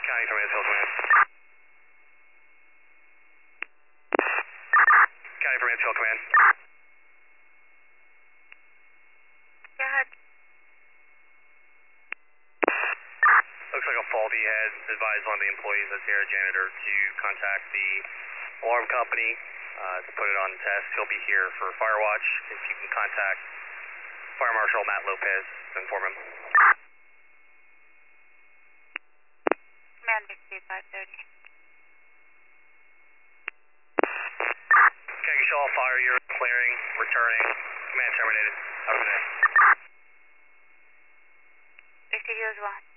County from Mansfield Command. County from Mansfield Command. Go ahead. Looks like a faulty head. Advise one of the employees that's here, janitor, to contact the alarm company to put it on test. He'll be here for fire watch. If you can contact Fire Marshal Matt Lopez to inform him. Command Victory 530. Kegashaw, fire, you're clearing, returning. Command terminated. Have a good day. Victory as well.